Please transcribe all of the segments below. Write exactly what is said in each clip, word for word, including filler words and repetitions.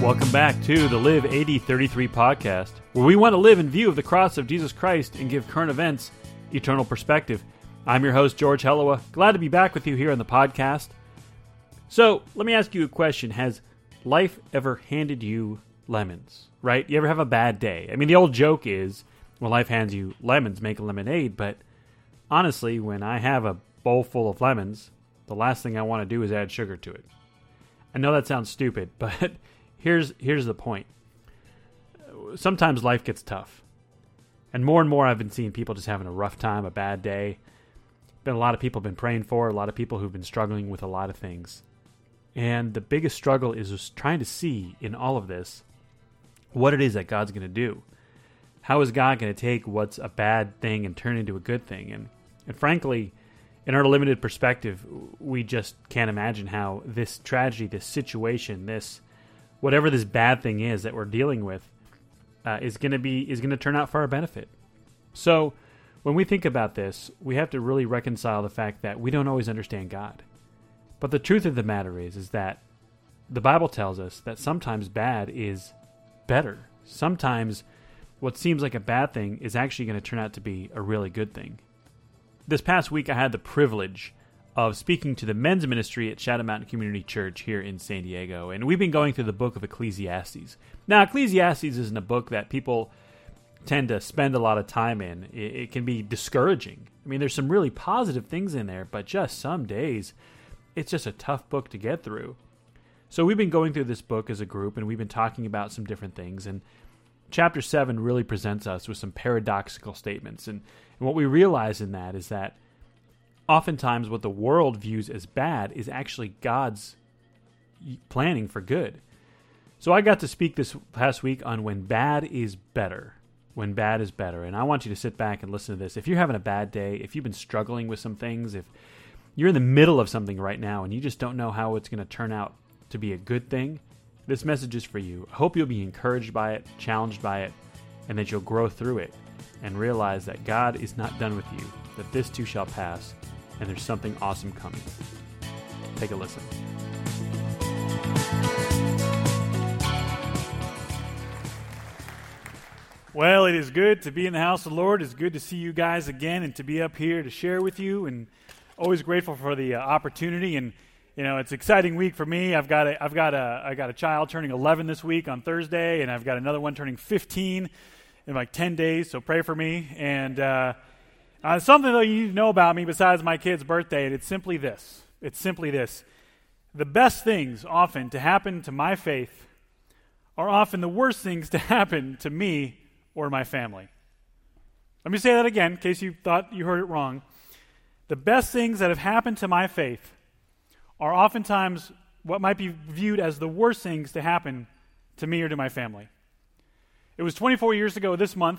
Welcome back to the Live A D thirty-three podcast, where we want to live in view of the cross of Jesus Christ and give current events eternal perspective. I'm your host, George Hellowa. Glad to be back with you here on the podcast. So, let me ask you a question. Has life ever handed you lemons, right? You ever have a bad day? I mean, the old joke is, when life hands you lemons, make a lemonade, but honestly, when I have a bowl full of lemons, the last thing I want to do is add sugar to it. I know that sounds stupid, but here's here's the point. Sometimes life gets tough. And more and more I've been seeing people just having a rough time, a bad day. Been a lot of people been praying for, a lot of people who've been struggling with a lot of things. And the biggest struggle is just trying to see in all of this what it is that God's going to do. How is God going to take what's a bad thing and turn it into a good thing? And and frankly, in our limited perspective, we just can't imagine how this tragedy, this situation, this whatever this bad thing is that we're dealing with, uh, is going to be is going to turn out for our benefit. So, when we think about this, we have to really reconcile the fact that we don't always understand God. But the truth of the matter is, is that the Bible tells us that sometimes bad is better. Sometimes what seems like a bad thing is actually going to turn out to be a really good thing. This past week, I had the privilege of speaking to the men's ministry at Shadow Mountain Community Church here in San Diego, and we've been going through the book of Ecclesiastes. Now, Ecclesiastes isn't a book that people tend to spend a lot of time in. It, it can be discouraging. I mean, there's some really positive things in there, but just some days, it's just a tough book to get through. So we've been going through this book as a group, and we've been talking about some different things, and Chapter seven really presents us with some paradoxical statements. And, and what we realize in that is that oftentimes what the world views as bad is actually God's planning for good. So I got to speak this past week on when bad is better. When bad is better. And I want you to sit back and listen to this. If you're having a bad day, if you've been struggling with some things, if you're in the middle of something right now and you just don't know how it's going to turn out to be a good thing, this message is for you. I hope you'll be encouraged by it, challenged by it, and that you'll grow through it and realize that God is not done with you, that this too shall pass, and there's something awesome coming. Take a listen. Well, it is good to be in the house of the Lord. It's good to see you guys again and to be up here to share with you, and always grateful for the uh, opportunity. And you know, it's an exciting week for me. I've got a, I've got a, I got a child turning eleven this week on Thursday, and I've got another one turning fifteen in like ten days. So pray for me. And uh, uh, something though you need to know about me besides my kid's birthday, and it's simply this. It's simply this: the best things often to happen to my faith are often the worst things to happen to me or my family. Let me say that again, in case you thought you heard it wrong. The best things that have happened to my faith are oftentimes what might be viewed as the worst things to happen to me or to my family. It was twenty-four years ago this month,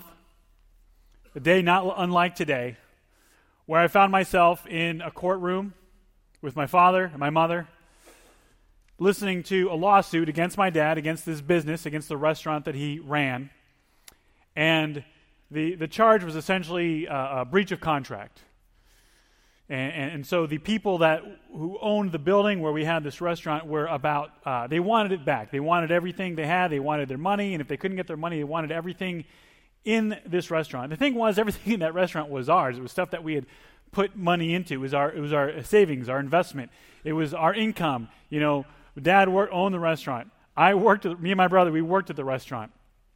a day not unlike today, where I found myself in a courtroom with my father and my mother, listening to a lawsuit against my dad, against this business, against the restaurant that he ran. And the, the charge was essentially a, a breach of contract. And, and, and so the people that who owned the building where we had this restaurant were about, uh, they wanted it back. They wanted everything they had. They wanted their money. And if they couldn't get their money, they wanted everything in this restaurant. The thing was, everything in that restaurant was ours. It was stuff that we had put money into. It was our, it was our savings, our investment. It was our income. You know, Dad worked, owned the restaurant. I worked, at, me and my brother, we worked at the restaurant.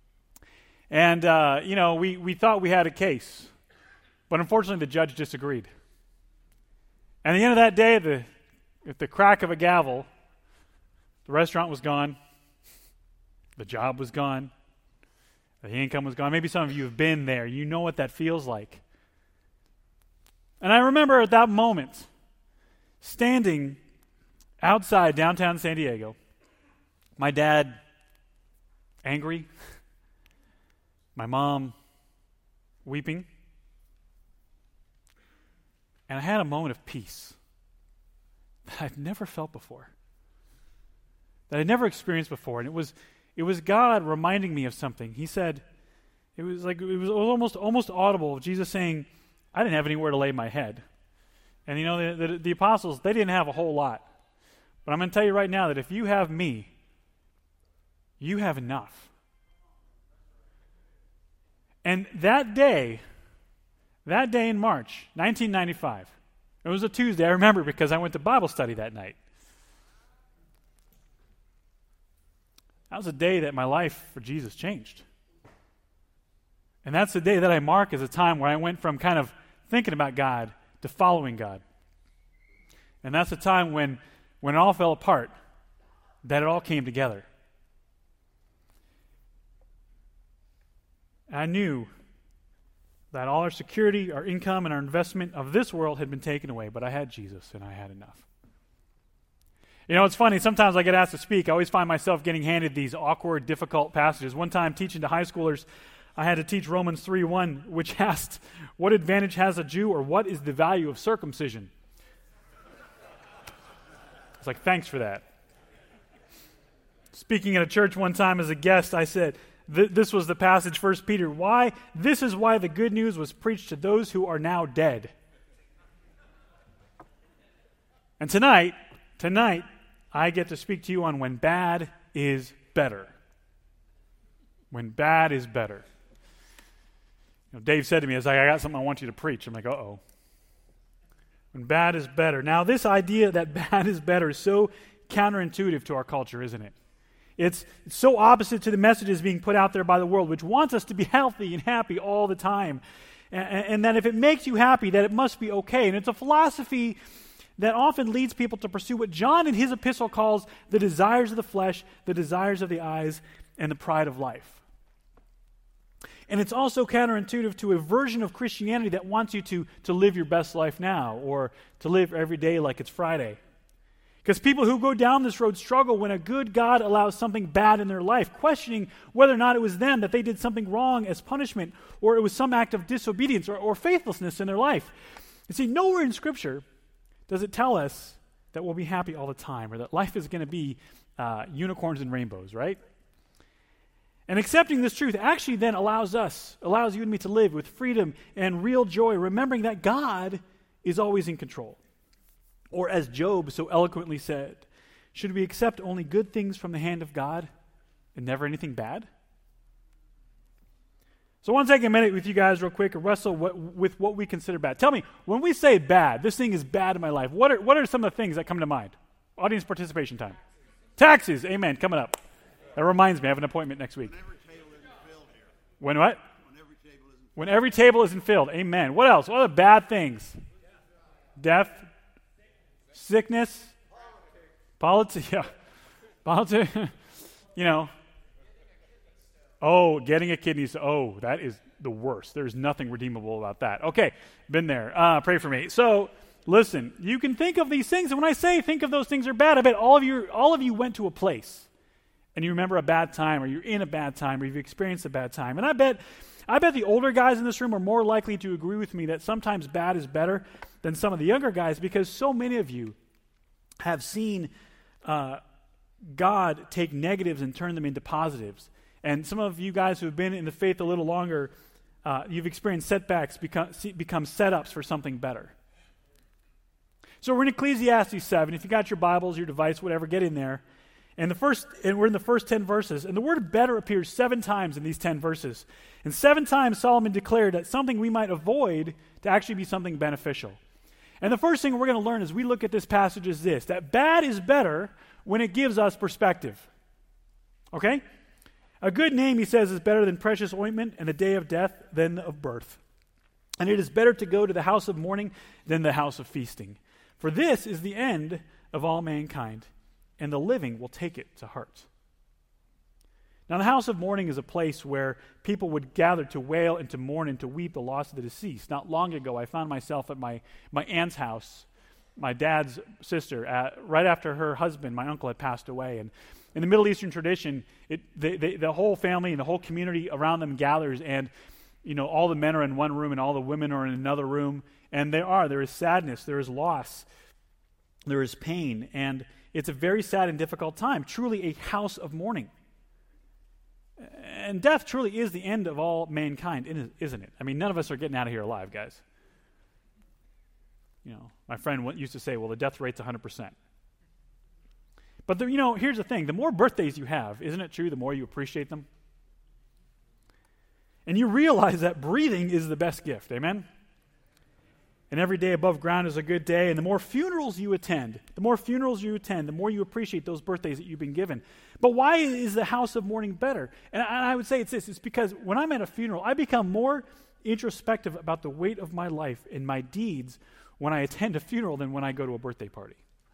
And, uh, you know, we, we thought we had a case. But unfortunately, the judge disagreed. And at the end of that day, the, at the crack of a gavel, the restaurant was gone, the job was gone, the income was gone. Maybe some of you have been there. You know what that feels like. And I remember at that moment, standing outside downtown San Diego, my dad angry, my mom weeping, and I had a moment of peace that I've never felt before, that I'd never experienced before. And it was it was God reminding me of something. He said, it was like it was almost almost audible, Jesus saying, I didn't have anywhere to lay my head. And you know, the, the, the apostles, they didn't have a whole lot. But I'm going to tell you right now that if you have me, You have enough. And that day, that day in March, nineteen ninety-five, it was a Tuesday, I remember because I went to Bible study that night. That was a day that my life for Jesus changed. And that's the day that I mark as a time where I went from kind of thinking about God to following God. And that's the time when, when it all fell apart, that it all came together. I knew that all our security, our income, and our investment of this world had been taken away, but I had Jesus, and I had enough. You know, it's funny, sometimes I get asked to speak. I always find myself getting handed these awkward, difficult passages. One time, teaching to high schoolers, I had to teach Romans three one, which asked, what advantage has a Jew, or what is the value of circumcision? It's like, thanks for that. Speaking at a church one time as a guest, I said, th- this was the passage, First Peter, why? This is why the good news was preached to those who are now dead. And tonight, tonight, I get to speak to you on when bad is better. When bad is better. You know, Dave said to me, "It's like I got something I want you to preach." I'm like, "Uh-oh." When bad is better. Now, this idea that bad is better is so counterintuitive to our culture, isn't it? It's so opposite to the messages being put out there by the world, which wants us to be healthy and happy all the time. And, and that if it makes you happy, that it must be okay. And it's a philosophy that often leads people to pursue what John in his epistle calls the desires of the flesh, the desires of the eyes, and the pride of life. And it's also counterintuitive to a version of Christianity that wants you to, to live your best life now, or to live every day like it's Friday. Because people who go down this road struggle when a good God allows something bad in their life, questioning whether or not it was them, that they did something wrong as punishment, or it was some act of disobedience or, or faithlessness in their life. You see, nowhere in Scripture does it tell us that we'll be happy all the time, or that life is going to be uh, unicorns and rainbows, right? And accepting this truth actually then allows us, allows you and me to live with freedom and real joy, remembering that God is always in control. Or as Job so eloquently said, should we accept only good things from the hand of God and never anything bad? So I want to take a minute with you guys real quick and wrestle what, with what we consider bad. Tell me, when we say bad, this thing is bad in my life, what are, what are some of the things that come to mind? Audience participation time. Taxes, amen, coming up. That reminds me, I have an appointment next week. When every table isn't filled here. When what? When every table isn't When every table isn't filled, amen. What else? What are the bad things? Death, sickness, politics, yeah. Politics, you know. Oh, getting a kidney stone. Oh, that is the worst. There's nothing redeemable about that. Okay, been there. Uh, pray for me. So, listen, you can think of these things, and when I say think of those things are bad, I bet all of you, all of you went to a place, and you remember a bad time, or you're in a bad time, or you've experienced a bad time. And I bet, I bet the older guys in this room are more likely to agree with me that sometimes bad is better than some of the younger guys, because so many of you have seen uh, God take negatives and turn them into positives. And some of you guys who have been in the faith a little longer, uh, you've experienced setbacks become, become setups for something better. So we're in Ecclesiastes seven. If you got your Bibles, your device, whatever, get in there. And the first, and we're in the first ten verses. And the word better appears seven times in these ten verses. And seven times Solomon declared that something we might avoid to actually be something beneficial. And the first thing we're going to learn as we look at this passage is this, that bad is better when it gives us perspective. Okay? A good name, he says, is better than precious ointment, and the day of death than of birth. And it is better to go to the house of mourning than the house of feasting. For this is the end of all mankind, and the living will take it to heart. Now, the house of mourning is a place where people would gather to wail and to mourn and to weep the loss of the deceased. Not long ago, I found myself at my, my aunt's house, my dad's sister, at, right after her husband, my uncle, had passed away. And in the Middle Eastern tradition, it, they, they, the whole family and the whole community around them gathers, and you know, all the men are in one room and all the women are in another room. And there are, there is sadness, there is loss, there is pain, and it's a very sad and difficult time, truly a house of mourning. And death truly is the end of all mankind, isn't it? I mean, none of us are getting out of here alive, guys. You know, my friend used to say, well, the death rate's one hundred percent. But, the, you know, here's the thing. The more birthdays you have, isn't it true, the more you appreciate them? And you realize that breathing is the best gift. Amen? And every day above ground is a good day. And the more funerals you attend, the more funerals you attend, the more you appreciate those birthdays that you've been given. But why is the house of mourning better? And I, I would say it's this. It's because when I'm at a funeral, I become more introspective about the weight of my life and my deeds when I attend a funeral than when I go to a birthday party.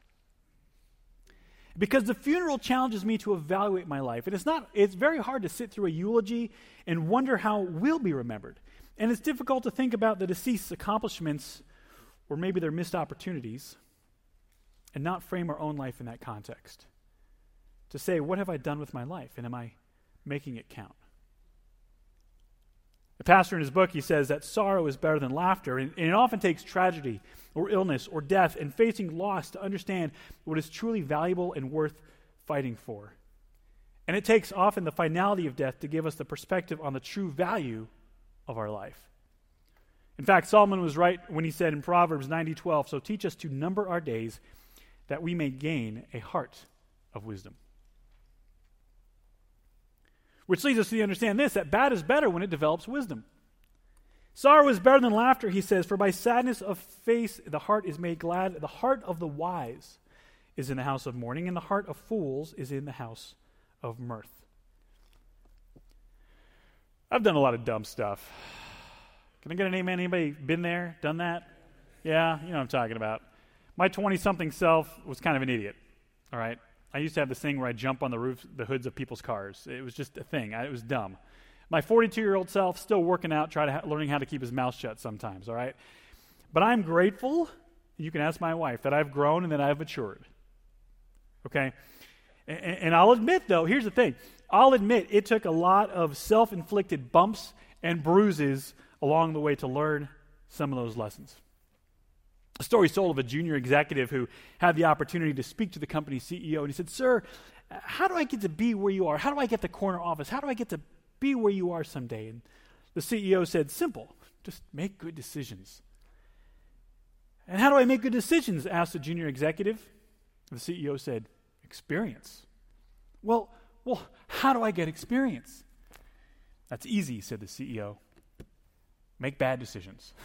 Because the funeral challenges me to evaluate my life. And it's not, it's very hard to sit through a eulogy and wonder how we'll be remembered. And it's difficult to think about the deceased's accomplishments or maybe their missed opportunities and not frame our own life in that context. To say, what have I done with my life? And am I making it count? The pastor in his book, he says that sorrow is better than laughter, and, and it often takes tragedy or illness or death and facing loss to understand what is truly valuable and worth fighting for. And it takes often the finality of death to give us the perspective on the true value of our life. In fact, Solomon was right when he said in Proverbs ninety twelve, so teach us to number our days that we may gain a heart of wisdom. Which leads us to understand this, that bad is better when it develops wisdom. Sorrow is better than laughter, he says, for by sadness of face the heart is made glad. The heart of the wise is in the house of mourning, and the heart of fools is in the house of mirth. I've done a lot of dumb stuff. Can I get an amen? Anybody been there, done that? Yeah, you know what I'm talking about. My twenty-something self was kind of an idiot, all right? I used to have this thing where I'd jump on the roofs, the hoods of people's cars. It was just a thing. I, it was dumb. My forty-two-year-old self, still working out, try to ha- learning how to keep his mouth shut sometimes, all right? But I'm grateful, you can ask my wife, that I've grown and that I've matured, okay? And, and I'll admit, though, here's the thing. I'll admit it took a lot of self-inflicted bumps and bruises along the way to learn some of those lessons. A story told of a junior executive who had the opportunity to speak to the company's C E O, and he said, "Sir, how do I get to be where you are? How do I get the corner office? How do I get to be where you are someday?" And the C E O said, "Simple, just make good decisions." "And how do I make good decisions?" asked the junior executive. The C E O said, "Experience." Well, well, how do I get experience?" "That's easy," said the C E O. "Make bad decisions."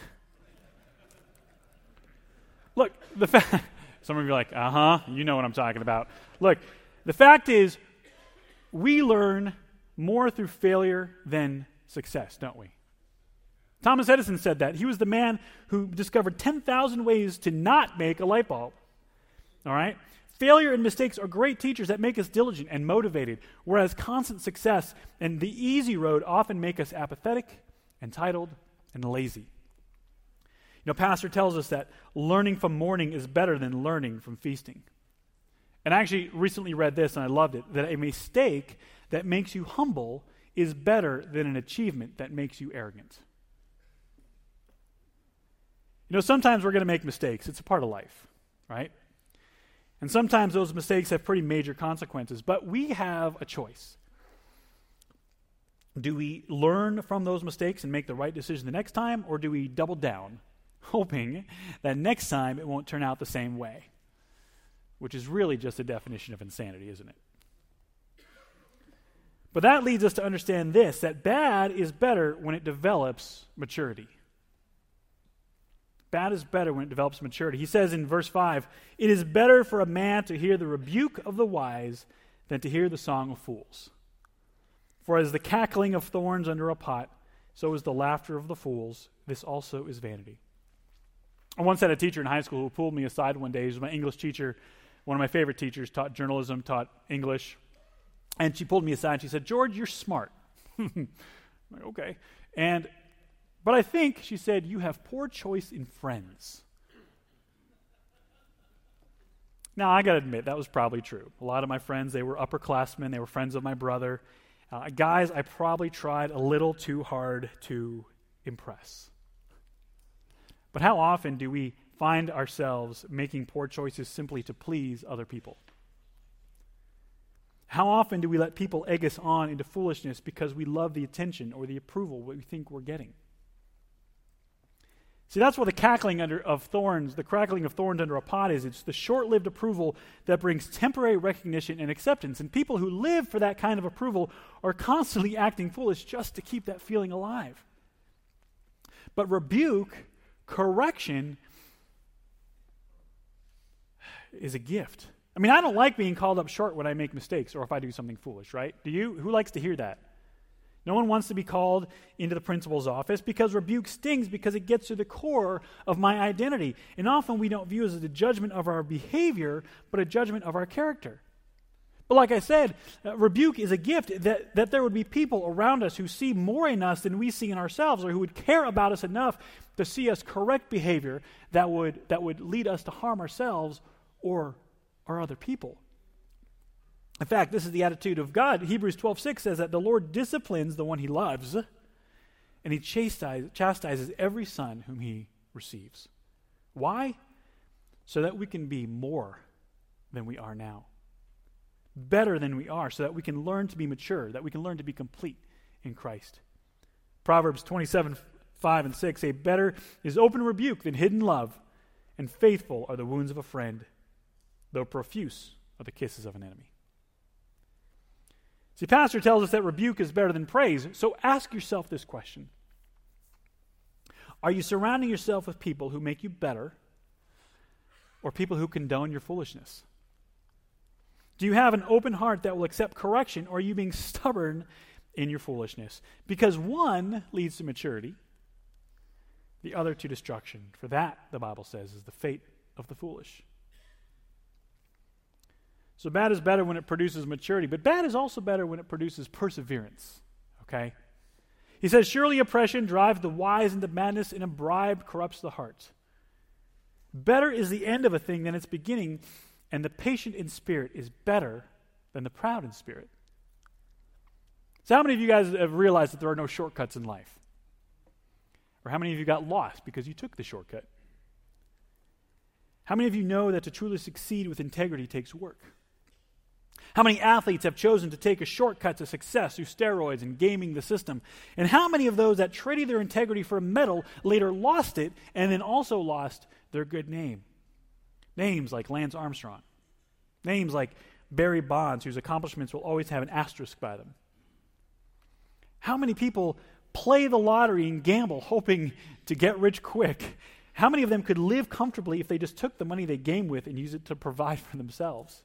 Look, the fact, some of you are like, uh-huh, you know what I'm talking about. Look, the fact is, we learn more through failure than success, don't we? Thomas Edison said that. He was the man who discovered ten thousand ways to not make a light bulb. All right? Failure and mistakes are great teachers that make us diligent and motivated, whereas constant success and the easy road often make us apathetic, entitled, and lazy. You know, Pastor tells us that learning from mourning is better than learning from feasting. And I actually recently read this, and I loved it, that a mistake that makes you humble is better than an achievement that makes you arrogant. You know, sometimes we're going to make mistakes. It's a part of life, right? And sometimes those mistakes have pretty major consequences, but we have a choice. Do we learn from those mistakes and make the right decision the next time, or do we double down, hoping that next time it won't turn out the same way? Which is really just a definition of insanity, isn't it? But that leads us to understand this, that bad is better when it develops maturity. Bad is better when it develops maturity. He says in verse five, "It is better for a man to hear the rebuke of the wise than to hear the song of fools. For as the cackling of thorns under a pot, so is the laughter of the fools. This also is vanity." I once had a teacher in high school who pulled me aside one day. He was my English teacher, one of my favorite teachers, taught journalism, taught English. And she pulled me aside and she said, "George, you're smart." I'm like, okay. And, but I think, she said, "you have poor choice in friends." Now, I got to admit, that was probably true. A lot of my friends, they were upperclassmen. They were friends of my brother. Uh, guys, I probably tried a little too hard to impress. But how often do we find ourselves making poor choices simply to please other people? How often do we let people egg us on into foolishness because we love the attention or the approval we think we're getting? See, that's what the cackling under of thorns, the crackling of thorns under a pot is. It's the short-lived approval that brings temporary recognition and acceptance. And people who live for that kind of approval are constantly acting foolish just to keep that feeling alive. But rebuke, correction, is a gift. I mean, I don't like being called up short when I make mistakes or if I do something foolish, right? Do you? Who likes to hear that? No one wants to be called into the principal's office because rebuke stings because it gets to the core of my identity. And often we don't view it as a judgment of our behavior, but a judgment of our character. But like I said, uh, rebuke is a gift that, that there would be people around us who see more in us than we see in ourselves, or who would care about us enough to see us correct behavior that would, that would lead us to harm ourselves or, or other people. In fact, this is the attitude of God. Hebrews twelve six says that the Lord disciplines the one he loves, and he chastises, chastises every son whom he receives. Why? So that we can be more than we are now. Better than we are, so that we can learn to be mature, that we can learn to be complete in Christ. Proverbs twenty-seven five and six say, better is open rebuke than hidden love, and faithful are the wounds of a friend, though profuse are the kisses of an enemy. See, Pastor tells us that rebuke is better than praise, so ask yourself this question. Are you surrounding yourself with people who make you better, or people who condone your foolishness? Do you have an open heart that will accept correction, or are you being stubborn in your foolishness? Because one leads to maturity, the other to destruction. For that, the Bible says, is the fate of the foolish. So bad is better when it produces maturity, but bad is also better when it produces perseverance, okay? He says, surely oppression drives the wise into madness, and a bribe corrupts the heart. Better is the end of a thing than its beginning, and the patient in spirit is better than the proud in spirit. So how many of you guys have realized that there are no shortcuts in life? Or how many of you got lost because you took the shortcut? How many of you know that to truly succeed with integrity takes work? How many athletes have chosen to take a shortcut to success through steroids and gaming the system? And how many of those that traded their integrity for a medal later lost it and then also lost their good name? Names like Lance Armstrong. Names like Barry Bonds, whose accomplishments will always have an asterisk by them. How many people play the lottery and gamble hoping to get rich quick? How many of them could live comfortably if they just took the money they game with and use it to provide for themselves?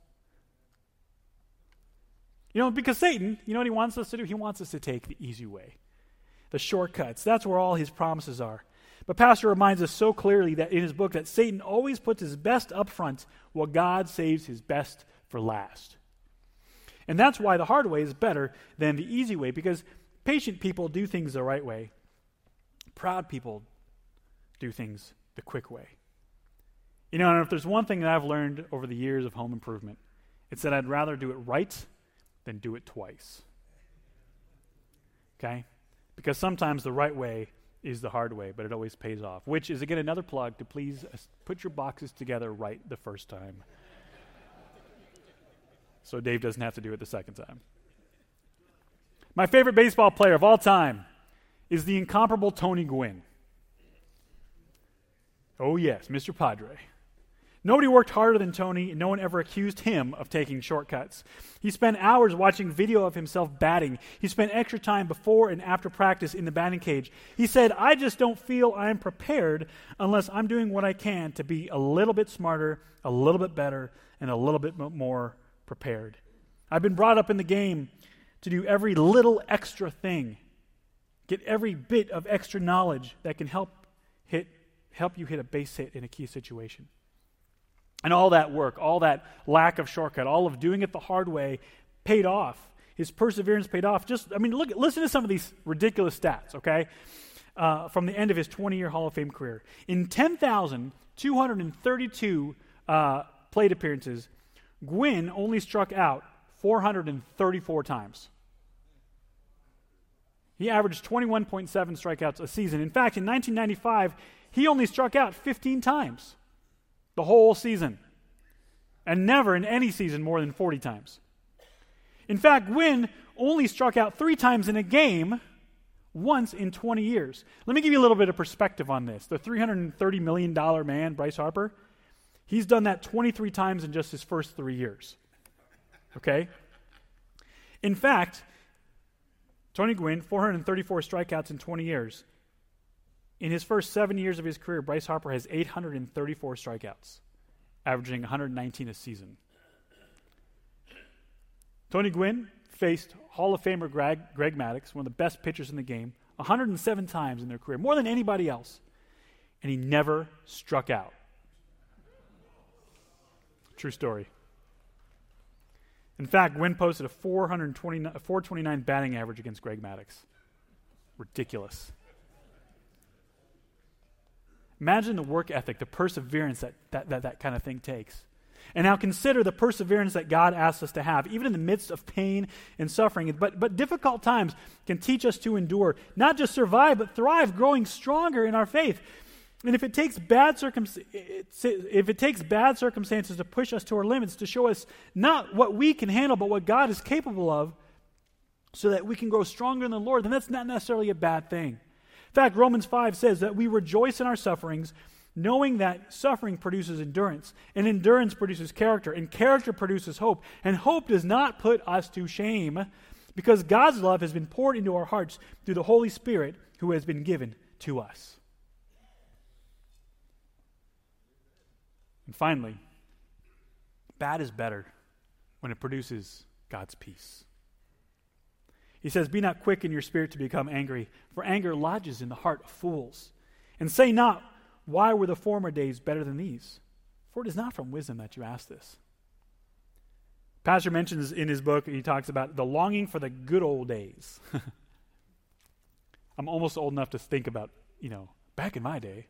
You know, because Satan, you know what he wants us to do? He wants us to take the easy way, the shortcuts. That's where all his promises are. But Pastor reminds us so clearly that in his book that Satan always puts his best up front while God saves his best for last. And that's why the hard way is better than the easy way, because patient people do things the right way. Proud people do things the quick way. You know, and if there's one thing that I've learned over the years of home improvement, it's that I'd rather do it right than do it twice. Okay? Because sometimes the right way is the hard way, but it always pays off. Which is, again, another plug to please uh, put your boxes together right the first time. So Dave doesn't have to do it the second time. My favorite baseball player of all time is the incomparable Tony Gwynn. Oh yes, Mister Padre. Nobody worked harder than Tony, and no one ever accused him of taking shortcuts. He spent hours watching video of himself batting. He spent extra time before and after practice in the batting cage. He said, I just don't feel I'm prepared unless I'm doing what I can to be a little bit smarter, a little bit better, and a little bit more prepared. I've been brought up in the game to do every little extra thing, get every bit of extra knowledge that can help hit, help you hit a base hit in a key situation. And all that work, all that lack of shortcut, all of doing it the hard way paid off. His perseverance paid off. Just, I mean, look, listen to some of these ridiculous stats, okay, uh, from the end of his twenty-year Hall of Fame career. In ten thousand two hundred thirty-two uh, plate appearances, Gwynn only struck out four hundred thirty-four times. He averaged twenty-one point seven strikeouts a season. In fact, in nineteen ninety-five, he only struck out fifteen times. The whole season. And never in any season more than forty times. In fact, Gwynn only struck out three times in a game once in twenty years. Let me give you a little bit of perspective on this. The three hundred thirty million dollars man, Bryce Harper, he's done that twenty-three times in just his first three years. Okay? In fact, Tony Gwynn, four hundred thirty-four strikeouts in twenty years. In his first seven years of his career, Bryce Harper has eight hundred thirty-four strikeouts, averaging one hundred nineteen a season. Tony Gwynn faced Hall of Famer Greg, Greg Maddux, one of the best pitchers in the game, one hundred seven times in their career, more than anybody else. And he never struck out. True story. In fact, Gwynn posted a four twenty-nine batting average against Greg Maddux. Ridiculous. Imagine the work ethic, the perseverance that that, that that kind of thing takes. And now consider the perseverance that God asks us to have, even in the midst of pain and suffering. But, but difficult times can teach us to endure, not just survive, but thrive, growing stronger in our faith. And if it takes bad circum- if it takes bad circumstances to push us to our limits, to show us not what we can handle, but what God is capable of, so that we can grow stronger in the Lord, then that's not necessarily a bad thing. In fact, Romans five says that we rejoice in our sufferings, knowing that suffering produces endurance, and endurance produces character, and character produces hope, and hope does not put us to shame, because God's love has been poured into our hearts through the Holy Spirit who has been given to us. And finally, bad is better when it produces God's peace. He says, "Be not quick in your spirit to become angry, for anger lodges in the heart of fools. And say not, why were the former days better than these? For it is not from wisdom that you ask this." Pastor mentions in his book, he talks about the longing for the good old days. I'm almost old enough to think about, you know, back in my day.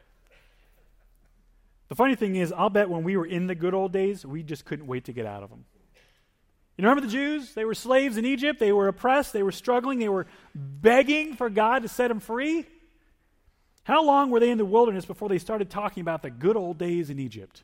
The funny thing is, I'll bet when we were in the good old days, we just couldn't wait to get out of them. You remember the Jews? They were slaves in Egypt. They were oppressed. They were struggling. They were begging for God to set them free. How long were they in the wilderness before they started talking about the good old days in Egypt?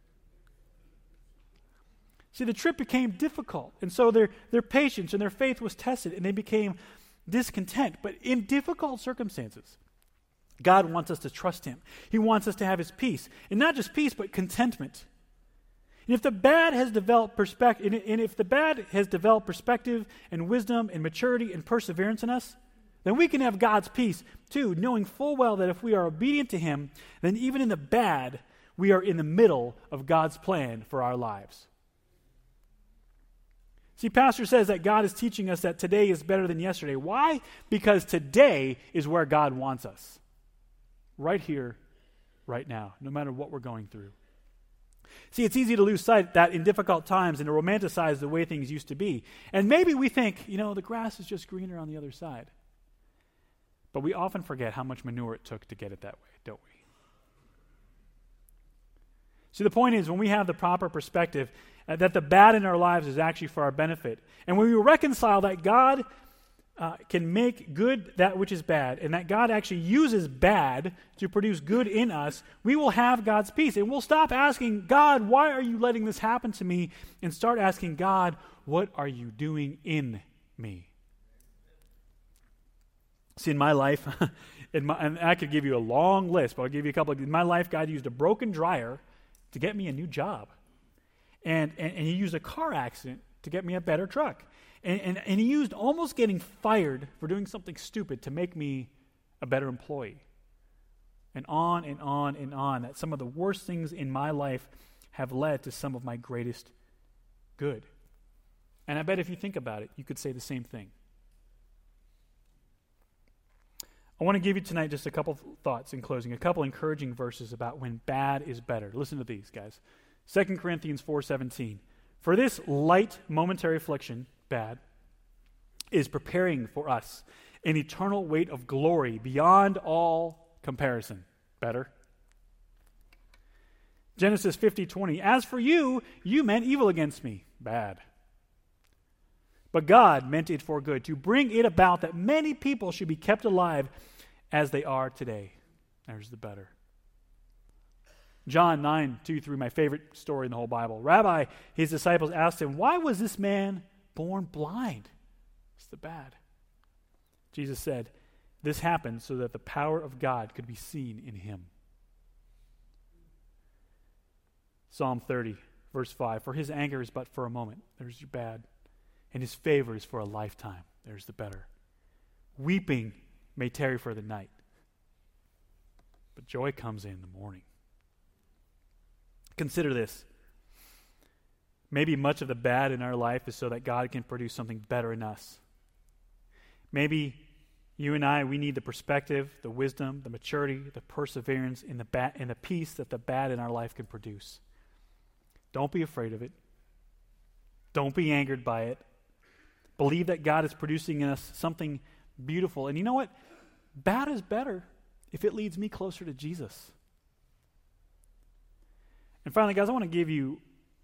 See, the trip became difficult, and so their, their patience and their faith was tested, and they became discontent. But in difficult circumstances, God wants us to trust Him. He wants us to have His peace, and not just peace, but contentment. And if the bad has developed perspective, and if the bad has developed perspective and wisdom and maturity and perseverance in us, then we can have God's peace too, knowing full well that if we are obedient to Him, then even in the bad, we are in the middle of God's plan for our lives. See, Pastor says that God is teaching us that today is better than yesterday. Why? Because today is where God wants us. Right here, right now, no matter what we're going through. See, it's easy to lose sight that in difficult times and to romanticize the way things used to be. And maybe we think, you know, the grass is just greener on the other side. But we often forget how much manure it took to get it that way, don't we? See, the point is, when we have the proper perspective, uh, that the bad in our lives is actually for our benefit. And when we reconcile that God uh, can make good that which is bad, and that God actually uses bad to produce good in us, we will have God's peace. And we'll stop asking, God, why are you letting this happen to me? And start asking, God, what are you doing in me? See, in my life, in my, and I could give you a long list, but I'll give you a couple. Of, in my life, God used a broken dryer to get me a new job. And, and, and He used a car accident to get me a better truck. And, and, and He used almost getting fired for doing something stupid to make me a better employee. And on and on and on. That some of the worst things in my life have led to some of my greatest good. And I bet if you think about it, you could say the same thing. I want to give you tonight just a couple thoughts in closing, a couple encouraging verses about when bad is better. Listen to these, guys. Second Corinthians four seventeen. For this light momentary affliction, bad, is preparing for us an eternal weight of glory beyond all comparison. Better. Genesis fifty twenty. As for you, you meant evil against me. Bad. But God meant it for good, to bring it about that many people should be kept alive as they are today. There's the better. John nine, two, three, my favorite story in the whole Bible. Rabbi, his disciples asked him, why was this man born blind? It's the bad. Jesus said, This happened so that the power of God could be seen in him. Psalm thirty, verse five, for his anger is but for a moment. There's your bad. And his favor is for a lifetime. There's the better. Weeping may tarry for the night, but joy comes in the morning. Consider this. Maybe much of the bad in our life is so that God can produce something better in us. Maybe you and I, we need the perspective, the wisdom, the maturity, the perseverance, and the, ba- and the peace that the bad in our life can produce. Don't be afraid of it. Don't be angered by it. Believe that God is producing in us something beautiful. And you know what? Bad is better if it leads me closer to Jesus. And finally, guys, I want to give you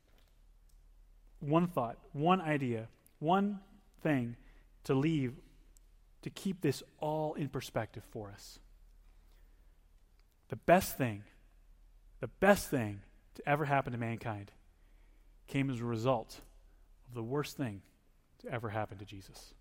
one thought, one idea, one thing to leave to keep this all in perspective for us. The best thing, the best thing to ever happen to mankind came as a result of the worst thing to ever happen to Jesus.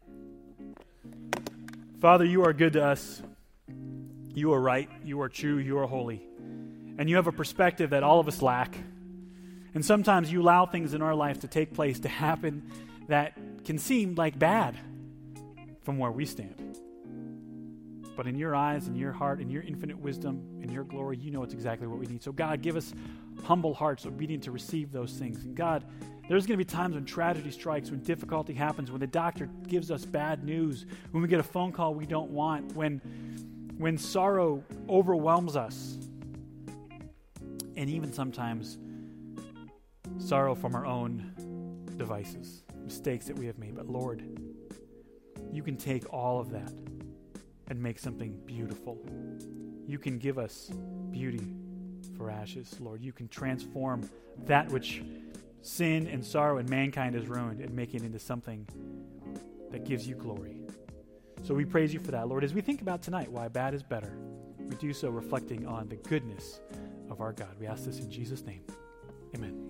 Father, you are good to us. You are right. You are true. You are holy. And you have a perspective that all of us lack. And sometimes you allow things in our life to take place, to happen, that can seem like bad from where we stand. But in your eyes, in your heart, in your infinite wisdom, in your glory, you know it's exactly what we need. So God, give us humble hearts, obedient to receive those things. And God, there's going to be times when tragedy strikes, when difficulty happens, when the doctor gives us bad news, when we get a phone call we don't want, when, when sorrow overwhelms us. And even sometimes sorrow from our own devices, mistakes that we have made. But Lord, you can take all of that and make something beautiful. You can give us beauty for ashes, Lord. You can transform that which sin and sorrow and mankind has ruined and make it into something that gives you glory. So we praise you for that, Lord. As we think about tonight why bad is better, we do so reflecting on the goodness of our God. We ask this in Jesus' name. Amen.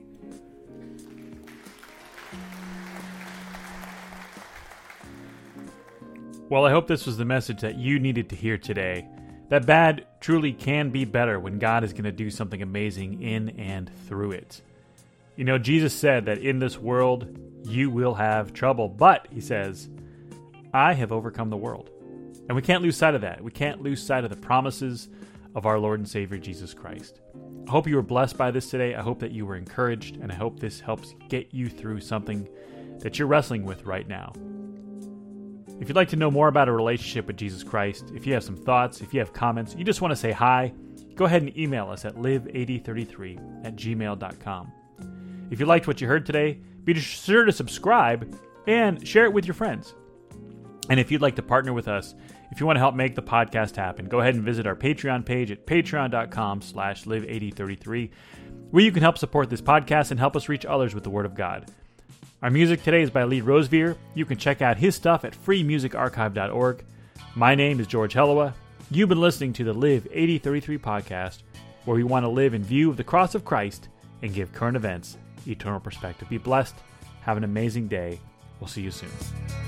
Well, I hope this was the message that you needed to hear today. That bad truly can be better when God is going to do something amazing in and through it. You know, Jesus said that in this world you will have trouble, but, he says, I have overcome the world. And we can't lose sight of that. We can't lose sight of the promises of our Lord and Savior, Jesus Christ. I hope you were blessed by this today. I hope that you were encouraged, and I hope this helps get you through something that you're wrestling with right now. If you'd like to know more about a relationship with Jesus Christ, if you have some thoughts, if you have comments, you just want to say hi, go ahead and email us at live eighty thirty-three at gmail dot com. If you liked what you heard today, be sure to subscribe and share it with your friends. And if you'd like to partner with us, if you want to help make the podcast happen, go ahead and visit our Patreon page at patreon dot com slash live eighty thirty-three, where you can help support this podcast and help us reach others with the Word of God. Our music today is by Lee Rosevear. You can check out his stuff at free music archive dot org. My name is George Hellowa. You've been listening to the Live eighty thirty-three podcast, where we want to live in view of the cross of Christ and give current events eternal perspective. Be blessed. Have an amazing day. We'll see you soon.